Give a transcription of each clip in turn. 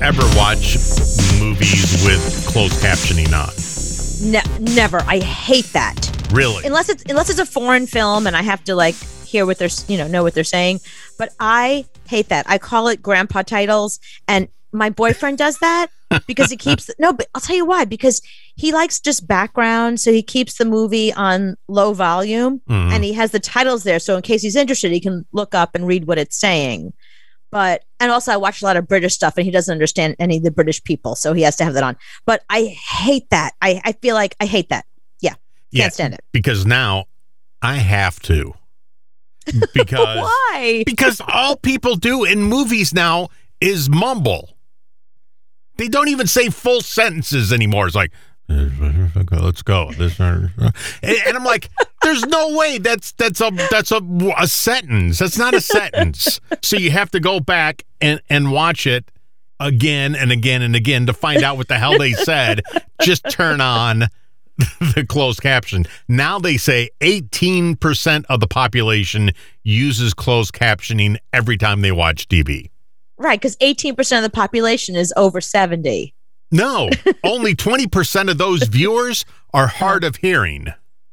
ever watch movies with closed captioning on? Never. I hate that. Really? Unless it's a foreign film and I have to like hear what they're know what they're saying. But I hate that. I call it grandpa titles, and my boyfriend does that because he keeps but I'll tell you why, because he likes just background, so he keeps the movie on low volume and he has the titles there, so in case he's interested he can look up and read what it's saying. And also I watch a lot of British stuff and he doesn't understand any of the British people, so he has to have that on. But I hate that. I feel like I hate that. Can't stand it. Because now I have to. Because why? Because all people do in movies now is mumble. They don't even say full sentences anymore. It's like, let's go. And I'm like, there's no way that's a sentence. That's not a sentence. So you have to go back and watch it again and again and again to find out what the hell they said. Just turn on the closed caption. Now they say 18% of the population uses closed captioning every time they watch TV. Right, because 18% of the population is over 70. No, only 20% of those viewers are hard of hearing.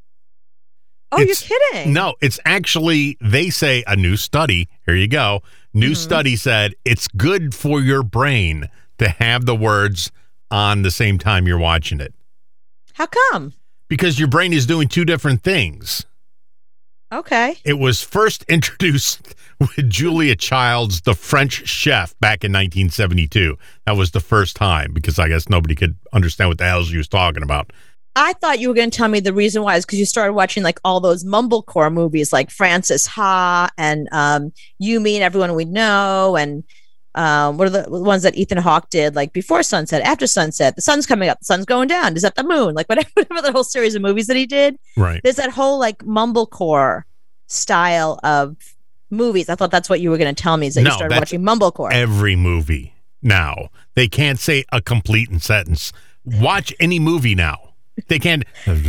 Oh, you're kidding. No, it's actually, they say, a new study, here you go, study said it's good for your brain to have the words on the same time you're watching it. How come? Because your brain is doing two different things. Okay. It was first introduced with Julia Child's The French Chef back in 1972. That was the first time, because I guess nobody could understand what the hell she was talking about. I thought you were going to tell me the reason why is because you started watching like all those mumblecore movies like Frances Ha and You, Me, and Everyone We Know, and what are the ones that Ethan Hawke did, like Before Sunset, After Sunset, The Sun's Coming Up, The Sun's Going Down, Is That the Moon? Like whatever the whole series of movies that he did. Right. There's that whole like mumblecore style of movies. I thought that's what you were going to tell me, is that you started watching mumblecore. Every movie now. They can't say a complete sentence. Watch any movie now. They can't.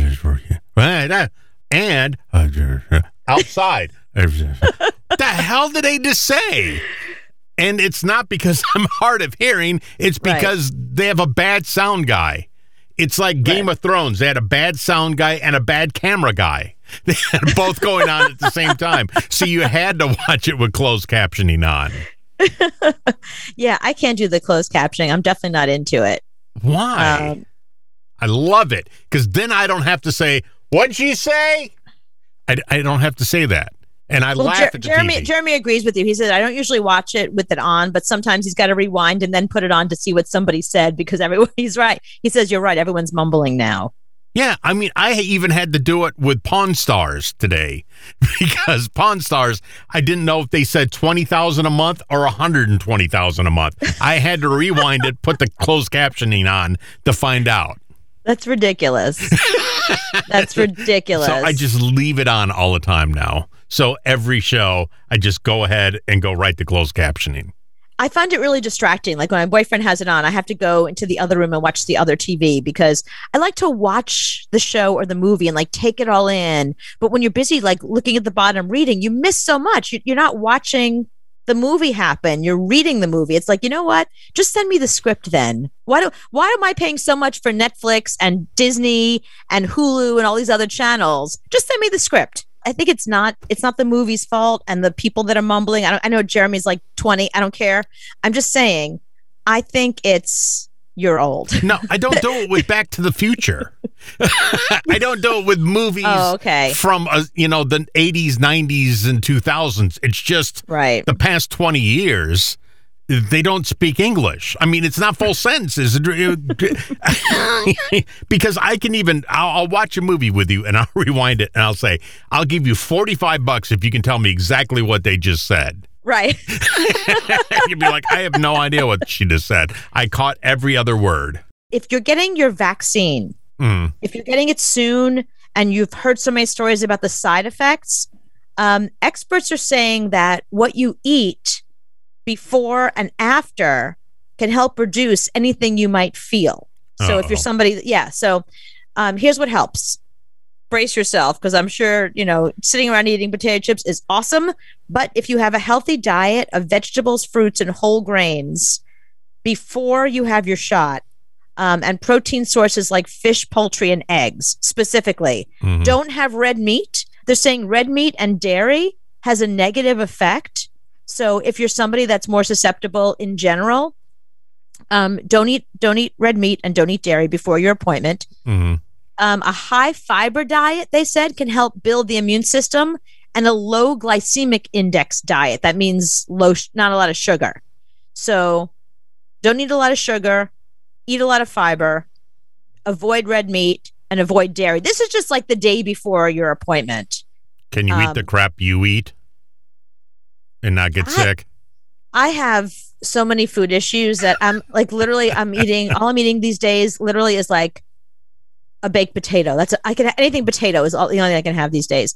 And outside. The hell did they just say? And it's not because I'm hard of hearing. It's because they have a bad sound guy. It's like Game of Thrones. They had a bad sound guy and a bad camera guy. They had both going on at the same time. So you had to watch it with closed captioning on. Yeah, I can't do the closed captioning. I'm definitely not into it. Why? I love it. Because then I don't have to say, what'd she say? I don't have to say that. And I laugh at the TV. Jeremy agrees with you. He said, I don't usually watch it with it on, but sometimes he's got to rewind and then put it on to see what somebody said, because he's right. He says, you're right. Everyone's mumbling now. Yeah. I mean, I even had to do it with Pawn Stars today, because Pawn Stars, I didn't know if they said 20,000 a month or 120,000 a month. I had to rewind it, put the closed captioning on to find out. That's ridiculous. That's ridiculous. So I just leave it on all the time now. So every show, I just go ahead and go right to closed captioning. I find it really distracting. Like when my boyfriend has it on, I have to go into the other room and watch the other TV, because I like to watch the show or the movie and like take it all in. But when you're busy, like looking at the bottom reading, you miss so much. You're not watching the movie happen. You're reading the movie. It's like, you know what? Just send me the script then. Why am I paying so much for Netflix and Disney and Hulu and all these other channels? Just send me the script. I think it's not the movie's fault and the people that are mumbling. I know Jeremy's like 20. I don't care. I'm just saying, I think you're old. No, I don't do it with Back to the Future. I don't do it with movies from the 80s, 90s, and 2000s. It's just the past 20 years. They don't speak English. I mean, it's not full sentences. Because I'll watch a movie with you and I'll rewind it and I'll say, I'll give you $45 if you can tell me exactly what they just said. Right. You'd be like, I have no idea what she just said. I caught every other word. If you're getting your vaccine, if you're getting it soon and you've heard so many stories about the side effects, experts are saying that what you eat before and after can help reduce anything you might feel. So if you're somebody, so here's what helps. Brace yourself, because I'm sure, sitting around eating potato chips is awesome. But if you have a healthy diet of vegetables, fruits, and whole grains before you have your shot, and protein sources like fish, poultry, and eggs specifically. Mhm. Don't have red meat. They're saying red meat and dairy has a negative effect. So if you're somebody that's more susceptible in general, don't eat red meat and don't eat dairy before your appointment. Mhm. A high fiber diet, they said, can help build the immune system, and a low glycemic index diet. That means not a lot of sugar. So don't eat a lot of sugar, eat a lot of fiber, avoid red meat, and avoid dairy. This is just like the day before your appointment. Can you eat the crap you eat and not get sick? I have so many food issues that I'm like, literally, all I'm eating these days literally is like a baked potato. Anything potato is the only thing I can have these days.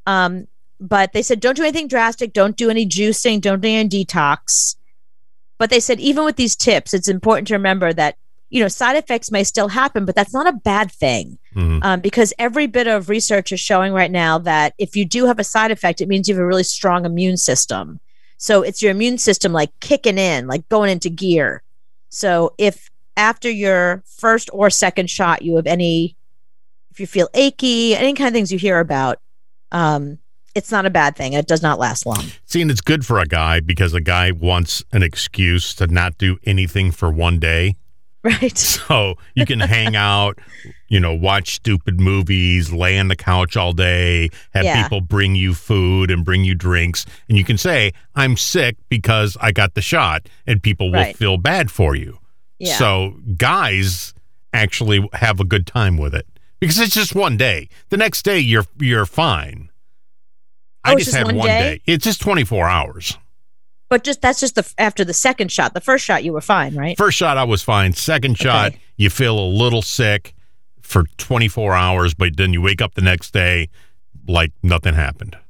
But they said, don't do anything drastic. Don't do any juicing. Don't do any detox. But they said, even with these tips, it's important to remember that, side effects may still happen, but that's not a bad thing. Mhm. Because every bit of research is showing right now that if you do have a side effect, it means you have a really strong immune system. So it's your immune system like kicking in, like going into gear. So if after your first or second shot, if you feel achy, any kind of things you hear about, it's not a bad thing. It does not last long. See, and it's good for a guy because a guy wants an excuse to not do anything for one day. Right. So you can hang out, watch stupid movies, lay on the couch all day, have people bring you food and bring you drinks. And you can say, I'm sick because I got the shot, and people will feel bad for you. Yeah. So guys actually have a good time with it because it's just one day. The next day, you're fine. I just had one day. It's just 24 hours. But that's just after the second shot. The first shot, you were fine, right? First shot, I was fine. Second shot, you feel a little sick for 24 hours, but then you wake up the next day like nothing happened.